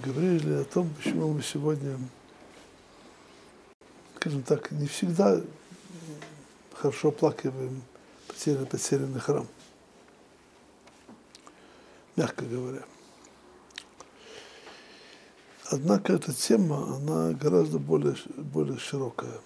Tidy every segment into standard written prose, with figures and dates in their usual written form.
говорили о том, почему мы сегодня, скажем так, не всегда хорошо оплакиваем потерянный храм, мягко говоря. Однако эта тема, она гораздо более широкая.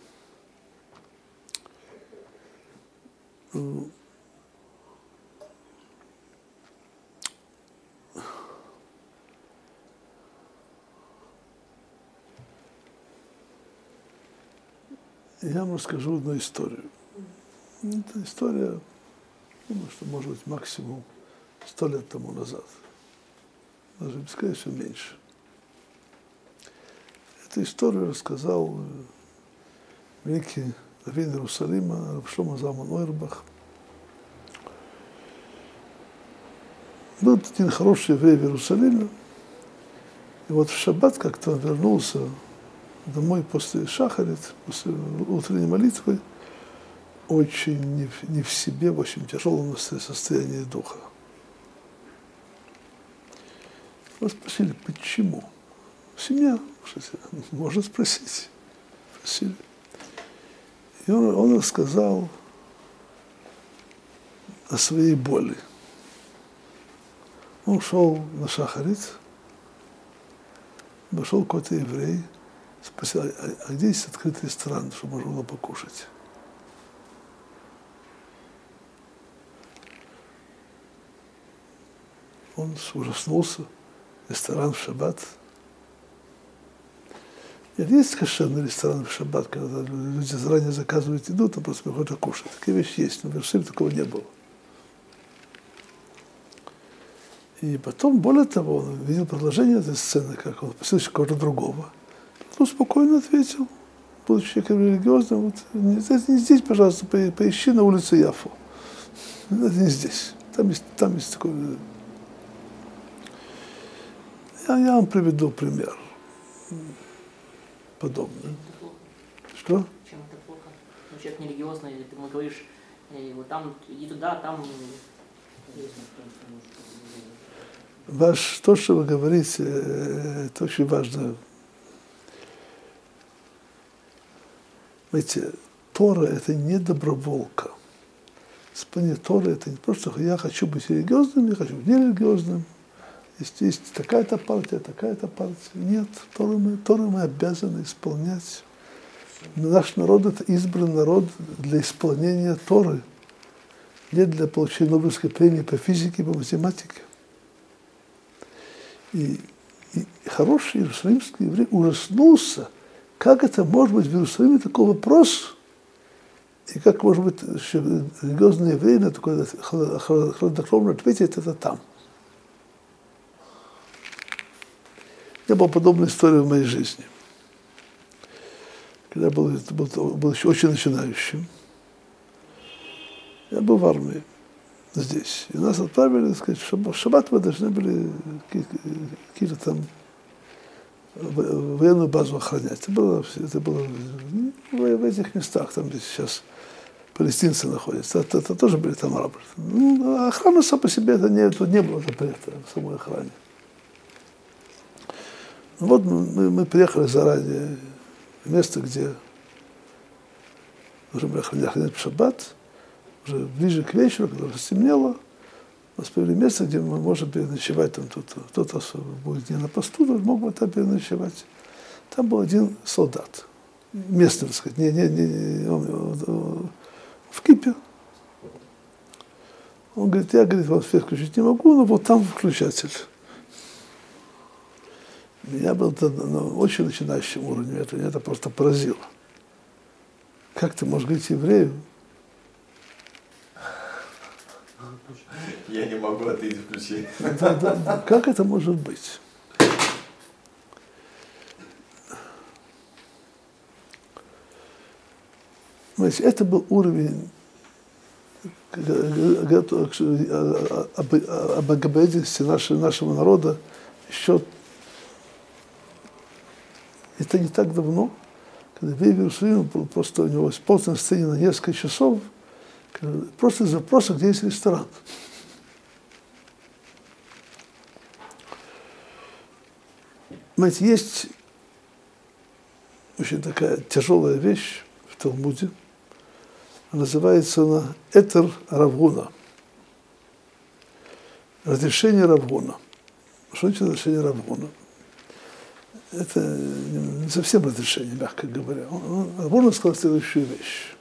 Я вам расскажу одну историю. Это история, думаю, что, может быть, максимум 100 лет тому назад. Даже, скорее всего, меньше. Эту историю рассказал великий раввин Иерусалима рав Шломо Залман Ойрбах. Был один хороший еврей в Иерусалиме, и вот в шаббат как-то он вернулся домой после шахарит, после утренней молитвы, очень не в себе, в очень тяжелом состоянии духа. Его спросили, почему? Семья, можно спросить. Спросили. И он рассказал о своей боли. Он шел на шахарит, пошел какой-то еврей, спросил, а где есть открытый ресторан, чтобы можно было покушать? Он ужаснулся. Ресторан в шаббат. Нет, есть кошерный ресторан в шаббат, когда люди заранее заказывают еду, там просто приходят кушать. Такие вещи есть, но в Иерусалиме такого не было. И потом, более того, он видел продолжение этой сцены, как он попросил кого-то другого. Он спокойно ответил, будучи человеком религиозным, вот, это не здесь, пожалуйста, поищи на улице Яфу. Это не здесь. Там есть такой... Я вам приведу пример подобный. Что? Чем это плохо? Ну, человек нерелигиозный, ты ему говоришь, вот там, иди туда, там... То, что вы говорите, это очень важно. Знаете, Тора – это не доброволка. Исполнение Торы – это не просто «я хочу быть религиозным, я хочу быть нерелигиозным». Есть такая-то партия. Нет, Тору мы обязаны исполнять. Наш народ – это избранный народ для исполнения Торы, не для получения Нобелевской премии по физике, по математике. И хороший иерусалимский еврей ужаснулся, как это может быть в Иерусалиме такой вопрос, и как может быть религиозный еврей на такой хладнокровно ответить это там. У меня была подобная история в моей жизни. Когда я был еще очень начинающим, я был в армии здесь. И нас отправили, так сказать, в шаббат мы должны были какие-то там военную базу охранять. Это было в этих местах, там, где сейчас палестинцы находятся. Это тоже были там арабы. Ну, охрана сама по себе, тут не было запрета в самой охране. Вот мы приехали заранее в место, где нужно было охранять в шаббат. Уже ближе к вечеру, когда уже стемнело, у нас появилось место, где мы можем переночевать. Там кто-то будет не на посту, мог бы там переночевать. Там был один солдат, местный, так сказать, он в кипе. Он говорит, я вам свет включить не могу, но вот там включатель. Меня было на очень начинающем уровне, это просто поразило. Как ты можешь говорить еврею? Я не могу, а ты включи. Да. Как это может быть? Знаете, это был уровень обогабедности нашего народа еще. Это не так давно, когда в Иерусалиме был просто у него исполнен в сцене на несколько часов, просто из вопроса, где есть ресторан. Знаете, есть очень такая тяжелая вещь в Талмуде. Называется она Этер Равгуна. Разрешение Равгуна. Что значит разрешение Равгуна? Это не совсем разрешение, мягко говоря. Равгуна сказал следующую вещь.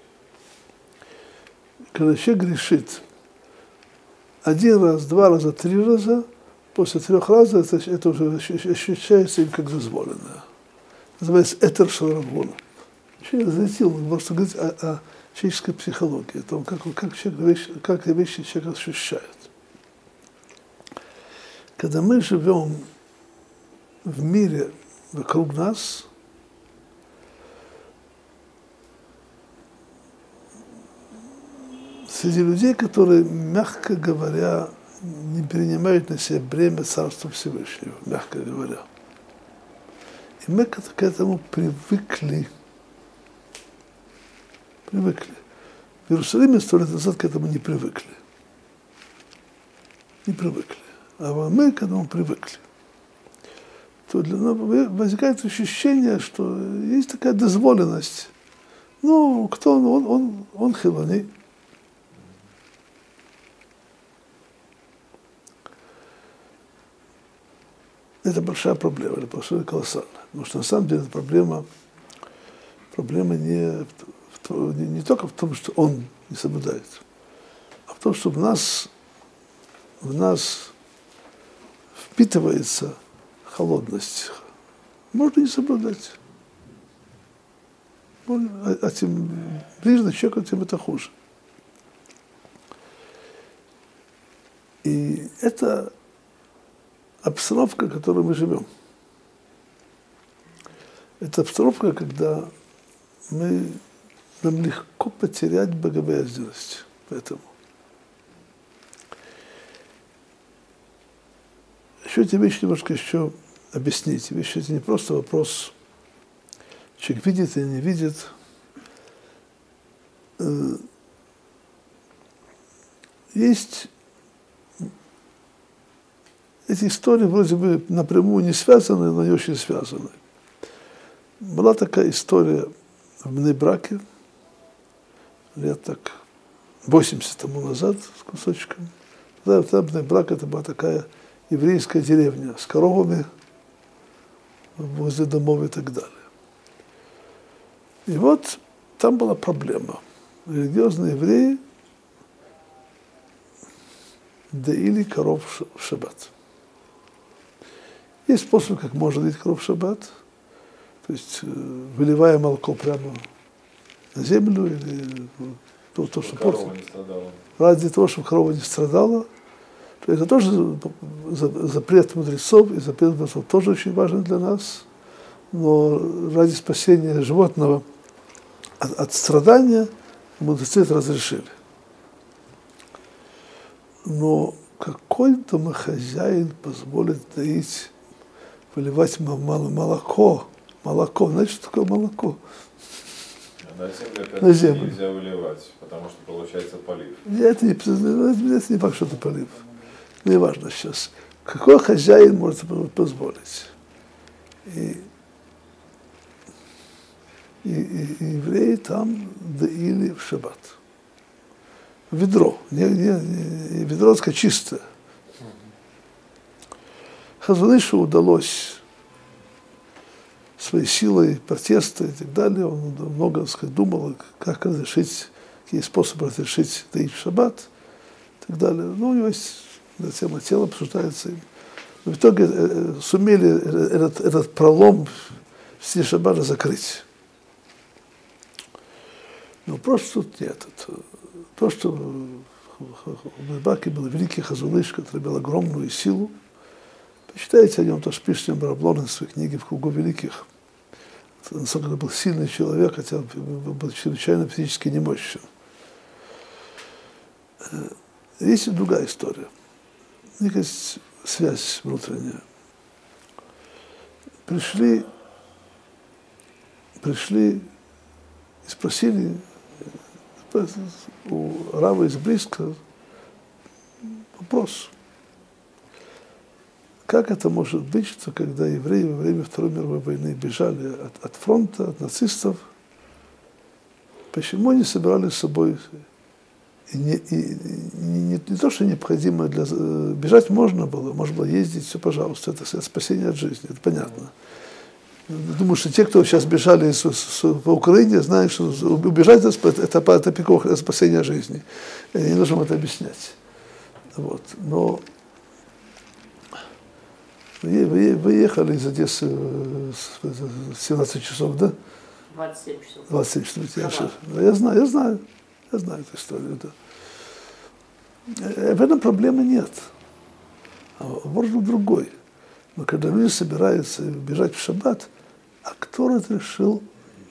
Когда человек грешит 1 раз, 2 раза, 3 раза, после 3 разов это уже ощущается им как дозволенное. Называется Этер Равгуна. Человек залетел, он просто говорит о человеческой психологии, о том, как вещи человек ощущает. Когда мы живем в мире вокруг нас, среди людей, которые, мягко говоря, не принимают на себя бремя Царства Всевышнего, мягко говоря. И мы к этому привыкли. В Иерусалиме 100 лет назад к этому не привыкли. А мы к этому привыкли. То для нас возникает ощущение, что есть такая дозволенность. Ну, кто он хилони. Это большая проблема, это большая колоссальная. Потому что на самом деле эта проблема не только в том, что он не соблюдает, а в том, что в нас впитывается холодность. Можно не соблюдать. А тем ближе к человеку, тем это хуже. И это обстановка, в которой мы живем. Это обстановка, когда нам легко потерять богобоязненность. Поэтому. Еще эти вещи немножко еще объяснить. Вещи это не просто вопрос, человек видит или не видит. Есть эти истории вроде бы напрямую не связаны, но не очень связаны. Была такая история в Бней-Браке, лет так 80 тому назад, с кусочком. Тогда Бней-Брак это была такая еврейская деревня с коровами возле домов и так далее. И вот там была проблема. Религиозные евреи доили коров в шаббат. Есть способ, как можно доить коров в шаббат, то есть выливая молоко прямо на землю или то, что корова не страдала. Ради того, чтобы корова не страдала. То это тоже запрет мудрецов, и запрет мудрецов тоже очень важен для нас. Но ради спасения животного от страдания мудрецы это разрешили. Но какой домохозяин позволит доить, выливать молоко? Молоко, знаете, что такое молоко? На землю нельзя выливать, потому что получается полив. Это не факт, что это полив. Не важно сейчас. Какой хозяин может позволить? И евреи там доили в шаббат. Ведро. Ведро так чистое. Хазон Ишу удалось своей силой протеста и так далее. Он много, так сказать, думал, как разрешить, какие способы разрешить доить в шаббат и так далее. Но у него есть тема тела, обсуждается им. Но в итоге сумели этот пролом в стиле шаббата закрыть. Но просто тут нет. То, что в Бней-Браке был великий Хазон Иш, который имел огромную силу. Почитайте о нем, то, что пишет Раблон в своей книге «В кругу великих». Насколько это был сильный человек, хотя был чрезвычайно физически немощен. Есть и другая история. Есть связь внутренняя. Пришли и спросили у рава из Бриска вопрос. как это может быть, что когда евреи во время Второй мировой войны бежали от фронта, от нацистов, почему они собирали с собой не то, что необходимо бежать можно было ездить, все, пожалуйста, это спасение от жизни, это понятно. Думаю, что те, кто сейчас бежали по Украине, знают, что убежать это пикох спасения жизни. Не нужно это объяснять. Вот. Но вы ехали из Одессы в 17 часов, да? 27 часов. 27 часов. Я знаю эту историю. Да. В этом проблемы нет. А вопрос был другой. Но когда люди собираются бежать в шаббат, а кто разрешил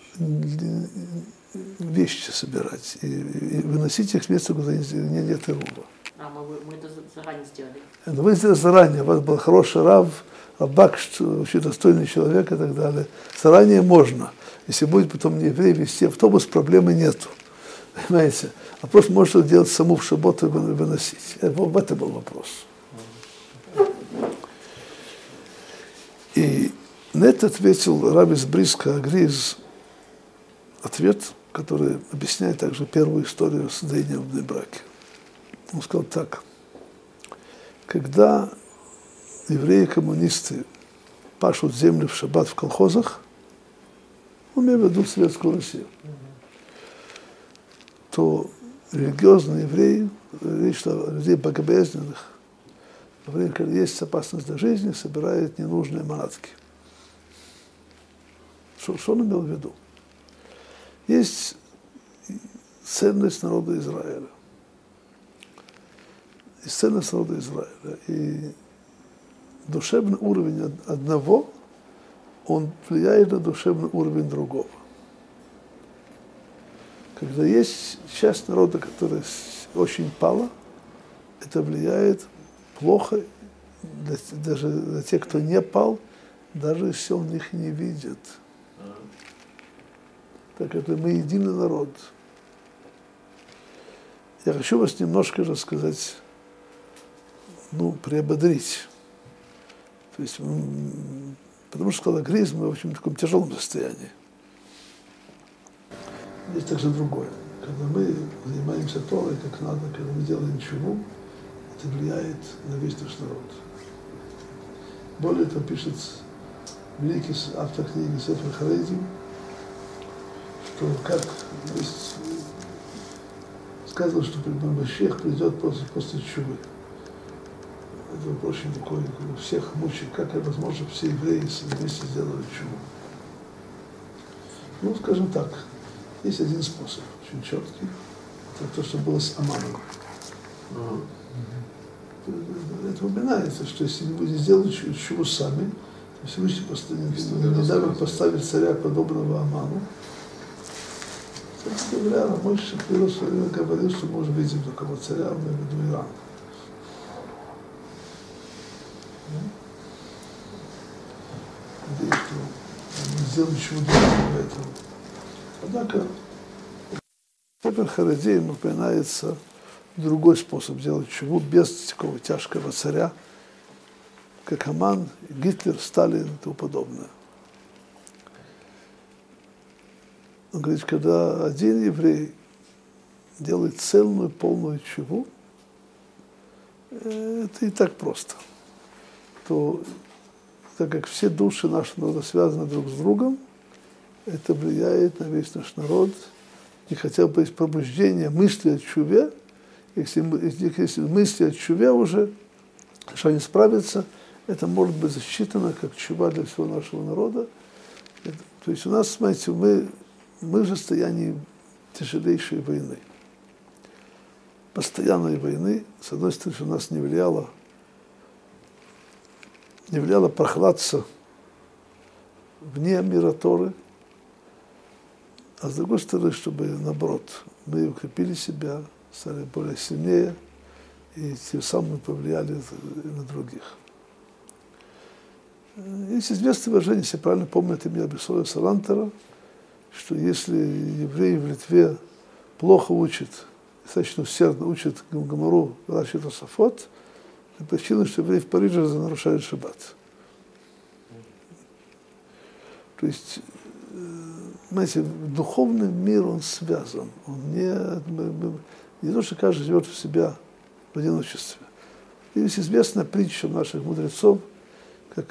вещи собирать и выносить их с места, куда нет ирува? Мы это заранее сделали. Но вы сделали заранее, у вас был хороший рав, Бакш, очень достойный человек и так далее. Заранее можно. Если будет потом не еврей вести автобус, проблемы нету. Понимаете? А просто можно делать саму в шаббат и выносить. В этом был вопрос. И на это ответил рав из Бриска Агриз ответ, который объясняет также первую историю с доением в браке. Он сказал так: когда евреи-коммунисты пашут землю в шаббат в колхозах, он имеет в виду Советскую Россию, то религиозные евреи, речь о людей богобоязненных, во время, когда есть опасность для жизни, собирают ненужные манатки. Что он имел в виду? Есть ценность народа Израиля. Есть ценность народа Израиля. И душевный уровень одного, он влияет на душевный уровень другого. Когда есть часть народа, которая очень пала, это влияет плохо даже для тех, кто не пал, даже если он их не видит. Так это мы единый народ. Я хочу вас немножко рассказать, приободрить. То есть, потому что, сказал Агриз, мы в общем в таком тяжелом состоянии. Есть также другое. Когда мы занимаемся Торой, как надо, когда мы делаем чуву, это влияет на весь наш народ. Более того, пишет великий автор книги Сефер Харедим, что как сказано, что Машиах придет после чувы. Это вопрос очень такой, всех мучает, как это возможно, все евреи вместе сделали чуву. Скажем так, есть один способ, очень четкий, это то, что было с Аманом. Это упоминается, что если вы не сделаете чуву сами, то Всевышний недавно поставит царя, подобного Аману. Кстати говоря, Мойше говорил, что мы уже видим такого царя, мы веду Иран. Надеюсь, что мы сделаем чего-то для этого. Однако, в Харедим упоминается другой способ делать чуву без такого тяжкого царя, как Аман, Гитлер, Сталин и тому подобное. Он говорит, когда один еврей делает целую, полную чуву, это и так просто. То, так как все души нашего народа связаны друг с другом, это влияет на весь наш народ. И хотя бы есть пробуждение мысли о чуве, если мысли о чуве уже, что они справятся, это может быть засчитано как чува для всего нашего народа. То есть у нас, смотрите, мы в состоянии тяжелейшей войны. Постоянной войны, с одной стороны, у нас не влияло прохладцаться вне мира Торы, а с другой стороны, чтобы, наоборот, мы укрепили себя, стали более сильнее и тем самым повлияли на других. Есть известное выражение, если правильно помню, это имя Абисоя Салантера, что если евреи в Литве плохо учат, достаточно усердно учат Гамару, Раши Тосафот, причина, что евреи в Париже нарушают шаббат. То есть, знаете, духовный мир, он связан. Он не то, что каждый живет в себя в одиночестве. Есть известная притча наших мудрецов, как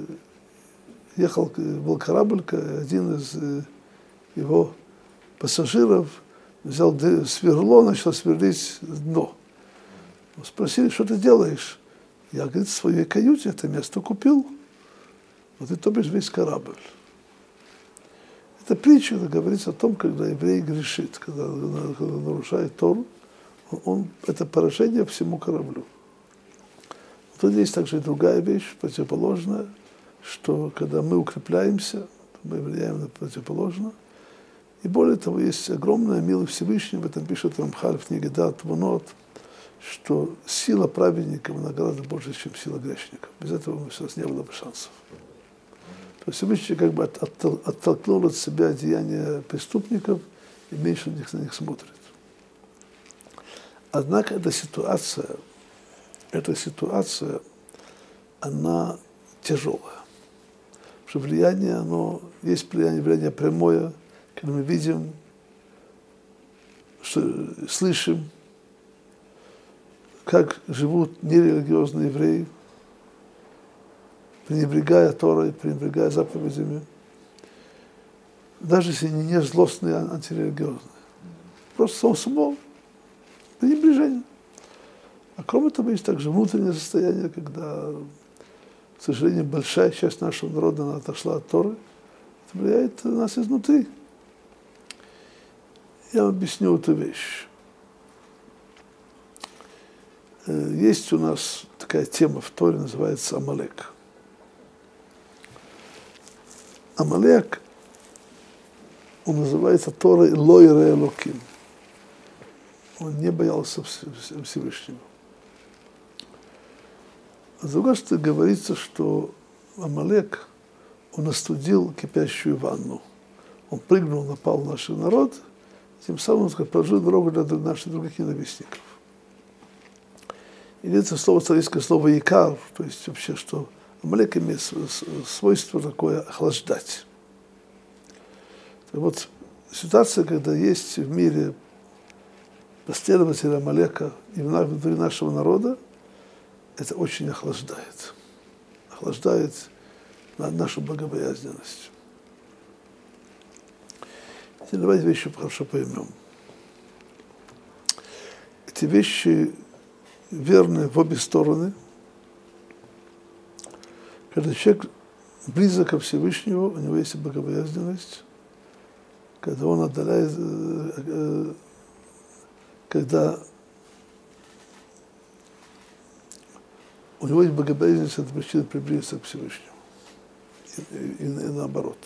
был корабль, один из его пассажиров взял сверло, начал сверлить дно. Спросили, что ты делаешь? Я, говорит, в своей каюте это место купил. Вот и то бишь весь корабль. Это притча, это говорится о том, когда еврей грешит, когда нарушает Тору, это поражение всему кораблю. Тут есть также и другая вещь, противоположная, что когда мы укрепляемся, мы влияем на противоположное. И более того, есть огромная милость Всевышнего, об этом пишет Рамхаль в книге Дат Твунот, что сила праведников она гораздо больше, чем сила грешников. Без этого у нас не было бы шансов. То есть Всевышний как бы оттолкнул от себя деяния преступников и меньше на них смотрит. Однако эта ситуация, она тяжелая. Потому что влияние, оно есть влияние прямое, когда мы видим, что, слышим, как живут нерелигиозные евреи, пренебрегая Торой, пренебрегая заповедями, даже если они не злостные, а антирелигиозные. Просто само собой пренебрежение. А кроме того, есть также внутреннее состояние, когда, к сожалению, большая часть нашего народа она отошла от Торы. Это влияет на нас изнутри. Я вам объясню эту вещь. Есть у нас такая тема в Торе, называется Амалек. Амалек, он называется Торой Ло Ире Элоким. Он не боялся Всевышнего. А с другой стороны, говорится, что Амалек, он остудил кипящую ванну. Он прыгнул, напал на наш народ, тем самым он положил дорогу для наших других ненавистников. И это слово, царское слово «икар», то есть вообще, что Амалек имеет свойство такое охлаждать. Так вот, ситуация, когда есть в мире последователи Амалека и внутри нашего народа, это очень охлаждает. Охлаждает нашу богобоязненность. Теперь давайте вещи хорошо поймем. Эти вещи верны в обе стороны. Когда человек близок ко Всевышнему, у него есть богобоязненность. Когда он отдаляет, когда у него есть богобоязненность, это причина приблизиться к Всевышнему. И наоборот.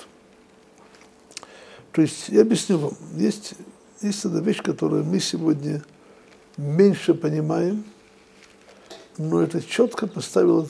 То есть, я объясню вам, есть одна вещь, которую мы сегодня меньше понимаем, но это четко поставил,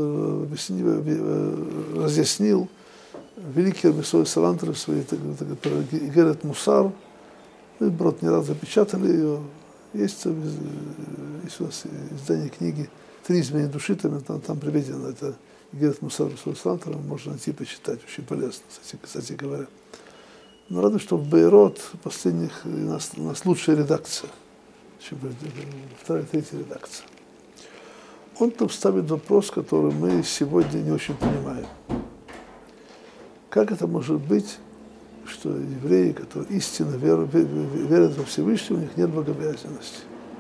разъяснил великий Рабисой Салантер в своей Игерет Мусар. Мы, брат, не раз запечатали ее. Есть у нас издание книги «Три измерения души», там приведено это Игерет Мусар Рабисой Салантера, можно найти, почитать, очень полезно, кстати говоря. Но рада, что в Бейрот последних у нас лучшая редакция, чем вторая, третья редакция. Он там ставит вопрос, который мы сегодня не очень понимаем. Как это может быть, что евреи, которые истинно верят во Всевышнего, у них нет богобоязненности?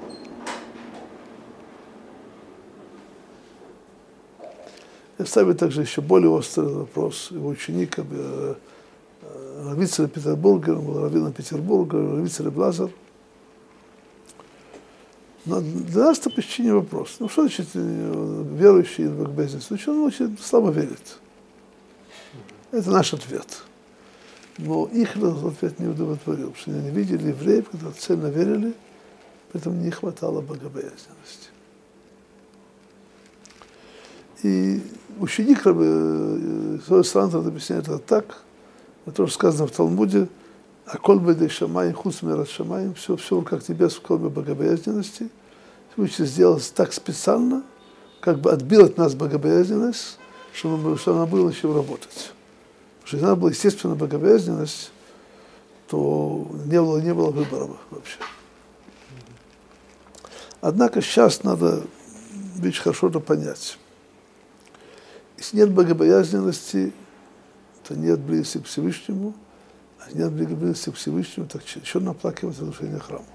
Я ставлю также еще более острый вопрос. Его ученик, Равицер Петербурга, он был раввином Петербурга, Равицер Блазар. Но для нас это почти не вопрос. Ну, что значит верующий в богобоязненность? Ну, что он очень слабо верит. Это наш ответ. Но их этот ответ не удовлетворил, потому что они видели евреев, которые цельно верили, поэтому не хватало богобоязненности. И ученик Салантер объясняет это так, это тоже сказано в Талмуде, «Аколь бедей шамаим, хуц мират шамаим», все в руках небес, кроме богобоязненности. Всевышний сделал так специально, как бы отбил от нас богобоязненность, чтобы она была еще работать. Потому что если она была естественная богобоязненность, то не было выбора вообще. Однако сейчас надо вещь хорошо понять. Если нет богобоязненности, то нет близости к Всевышнему, а нет близости к Всевышнему, так еще наплакивать разрушение храма.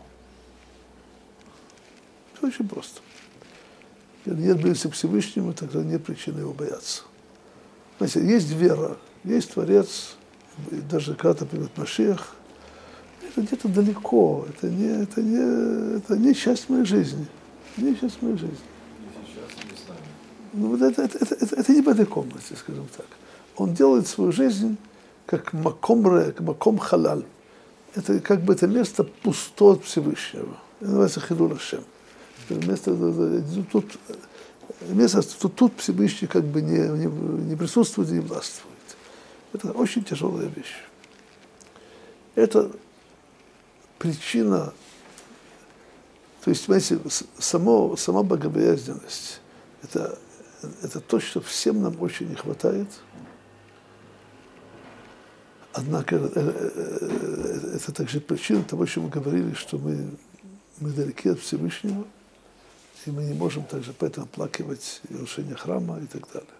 Все очень просто. Если нет близости к Всевышнему, тогда нет причины его бояться. Знаете, есть вера, есть Творец, и даже когда придет Машиах, это где-то далеко, это не часть моей жизни. Не часть моей жизни. Ну, вот это не в этой комнате, скажем так. Он делает свою жизнь как маком халаль. Это как бы это место пусто от Всевышнего. Это называется хилуль Ашем. Тут Всевышний как бы не присутствует и не властвует. Это очень тяжелая вещь. Это причина, то есть, понимаете, сама богобоязненность, это то, что всем нам очень не хватает. Однако это также причина того, что мы говорили, что мы далеки от Всевышнего, и мы не можем также поэтому оплакивать разрушение храма и так далее.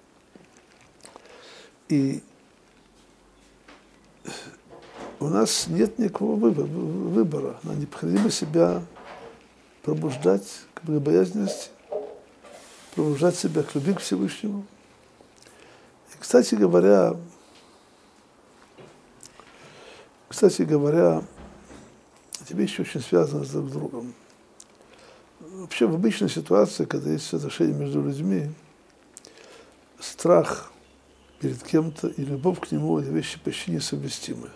И у нас нет никакого выбора. Нам необходимо себя пробуждать к богобоязненности, пробуждать себя к любви к Всевышнему. И, кстати говоря, эти вещи очень связаны друг с другом. Вообще в обычной ситуации, когда есть отношения между людьми, страх перед кем-то и любовь к нему – это вещи почти несовместимые.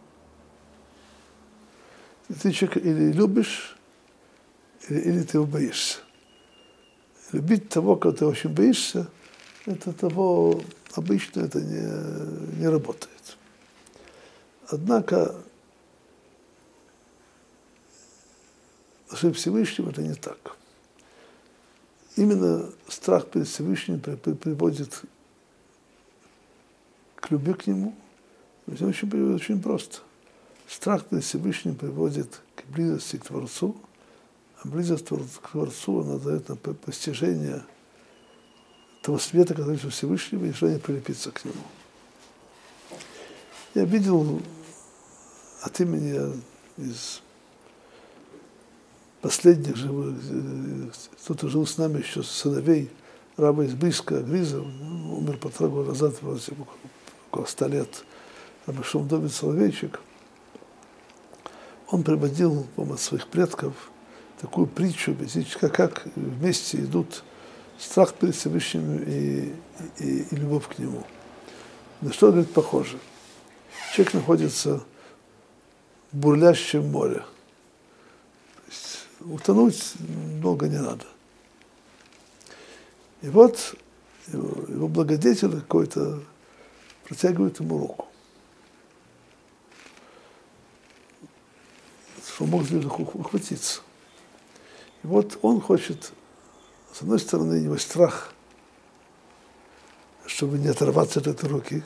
Ты человека или любишь, или ты его боишься. Любить того, кого ты очень боишься, это того обычно это не работает. Однако с Всевышним это не так. Именно страх перед Всевышним приводит к любви к Нему. Это очень просто. Страх перед Всевышним приводит к близости к Творцу, а близость к Творцу, она дает нам постижение того света, который есть у Всевышнего, и желание прилепиться к Нему. Я видел от имени из последних живых, кто-то жил с нами еще, сыновей раба из Бийска, Гриза, умер 1,5 года назад, около 100 лет, раба Шумдович Соловейчик. Он приводил, от своих предков, такую притчу, как вместе идут страх перед Всевышним и любовь к Нему. На что, говорит, похоже? Человек находится в бурлящем море. То есть утонуть долго не надо. И вот его благодетель какой-то протягивает ему руку. Что может ли ухватиться. И вот он хочет, с одной стороны, у него страх, чтобы не оторваться от этой руки,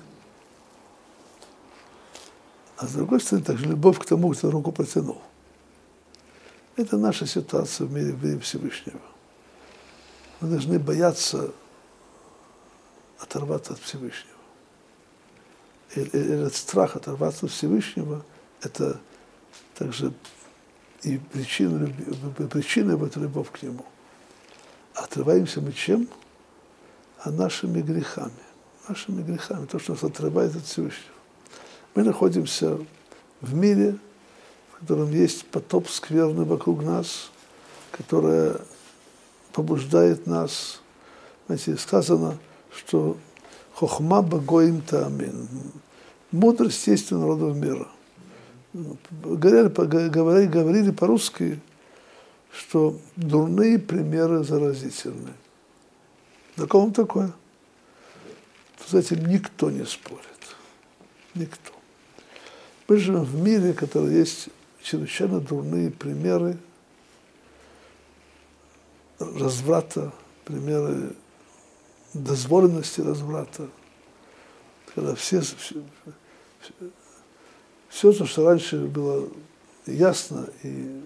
а с другой стороны, также любовь к тому, кто руку протянул. Это наша ситуация в мире Всевышнего. Мы должны бояться оторваться от Всевышнего. И этот страх оторваться от Всевышнего – это также и причина в эту любовь к Нему. Отрываемся мы чем? А нашими грехами. Нашими грехами. То, что нас отрывает от Всевышнего. Мы находимся в мире, в котором есть потоп скверный вокруг нас, которое побуждает нас. Знаете, сказано, что хохма багоим таамин. Мудрость есть у народов мира. Говорили по-русски, что дурные примеры заразительны. На ком такое? С этим никто не спорит. Никто. Мы живем в мире, в котором есть чрезвычайно дурные примеры разврата, примеры дозволенности разврата, когда все, то, что раньше было ясно и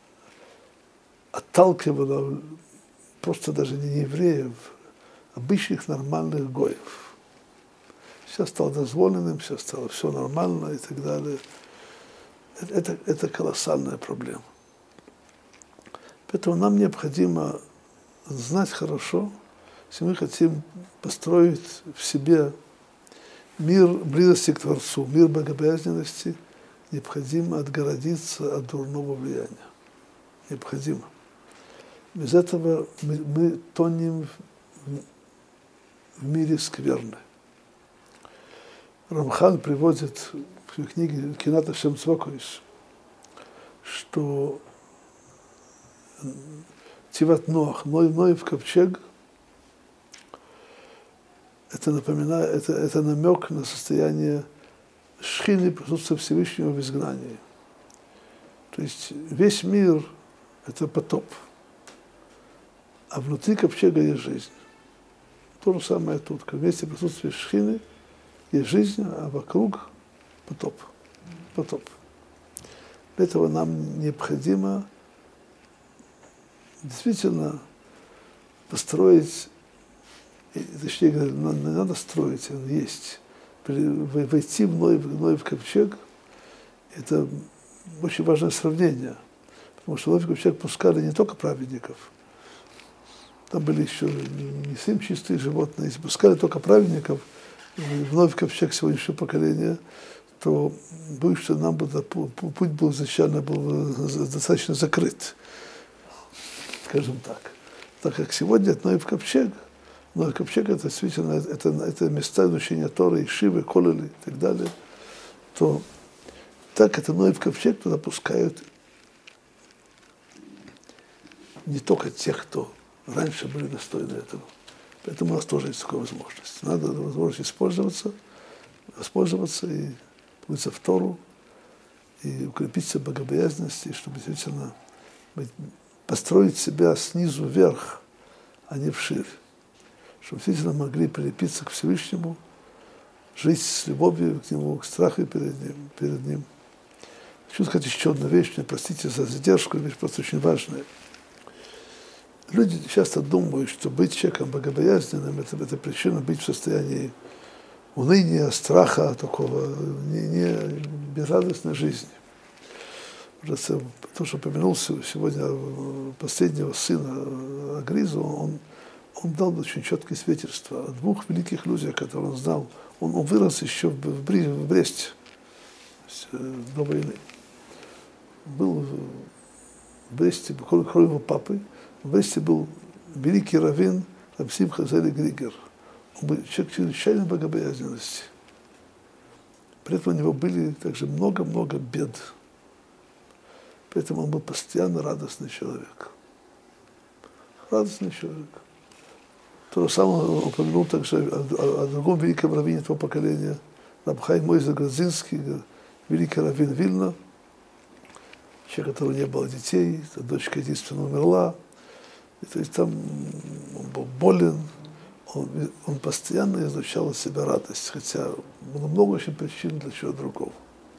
отталкивало просто даже не евреев, обычных нормальных гоев. Все стало дозволенным, все стало все нормально и так далее. Это колоссальная проблема. Поэтому нам необходимо знать хорошо, если мы хотим построить в себе мир близости к Творцу, мир богобоязненности, необходимо отгородиться от дурного влияния. Необходимо. Без этого мы тонем в мире скверны. Рамхан приводит в своей книге Кинат Ашем Цвокойс, что Тиват Ноах, Ноев ковчег, это напоминает, это намек на состояние шхины, присутствия Всевышнего в изгнании. То есть весь мир – это потоп, а внутри ковчега есть жизнь. То же самое тут, как вместе присутствия шхины есть жизнь, а вокруг потоп. Потоп. Для этого нам необходимо действительно построить, точнее говоря, не надо строить, а есть. Войти в Ноев ковчег – это очень важное сравнение, потому что в Ноев ковчег пускали не только праведников, там были еще не совсем чистые животные, если пускали только праведников в Ноев ковчег сегодняшнего поколения, то боюсь, что нам бы путь был изначально достаточно закрыт, скажем так. Так как сегодня Ноев ковчег это действительно это места изучения Торы, Ишивы, Колели и так далее, то так это Ноев ковчег туда пускают не только тех, кто раньше были достойны этого. Поэтому у нас тоже есть такая возможность. Надо возможность воспользоваться и погрузиться в Тору, и укрепиться в богобоязненности, чтобы действительно построить себя снизу вверх, а не вширь. Чтобы действительно могли прилепиться к Всевышнему, жить с любовью к Нему, к страху перед Ним. Хочу сказать еще одну вещь, мне простите за задержку, вещь просто очень важная. Люди часто думают, что быть человеком богобоязненным – это причина быть в состоянии уныния, страха, такого не безрадостной жизни. То, что упомянул сегодня последнего сына Агризу, он дал очень четкое свидетельство о двух великих людях, которые он знал. Он вырос еще в Бресте до войны. Был в Бресте, кроме его папы, в Бресте был великий раввин Рабсим Хазели Григер. Он был человек чрезвычайной богобоязненности. При этом у него были также много-много бед. Поэтому он был постоянно радостный человек. Радостный человек. То же самое он упомянул также о другом великом раввине того поколения, Раб Хаим Мойзе Гродзинский, великий раввин Вильна, человек, у которого не было детей, дочка единственная умерла. И, то есть там он был болен, он постоянно излучал из себя радость, хотя было много очень причин для чего другого.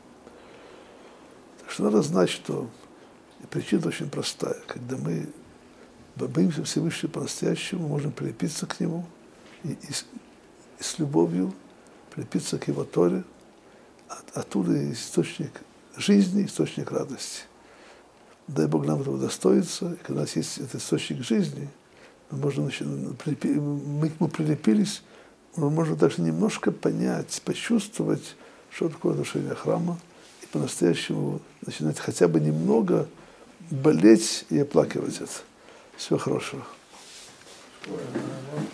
Так что надо знать, что причина очень простая. Когда мы боимся Всевышнего по-настоящему, мы можем прилепиться к Нему и с любовью прилепиться к Его Торе. Оттуда источник жизни, источник радости. Дай Бог нам этого удостоиться, и когда у нас есть этот источник жизни, мы к нему прилепились, мы можем даже немножко понять, почувствовать, что такое отношение храма, и по-настоящему начинать хотя бы немного болеть и оплакивать это. Всего хорошего.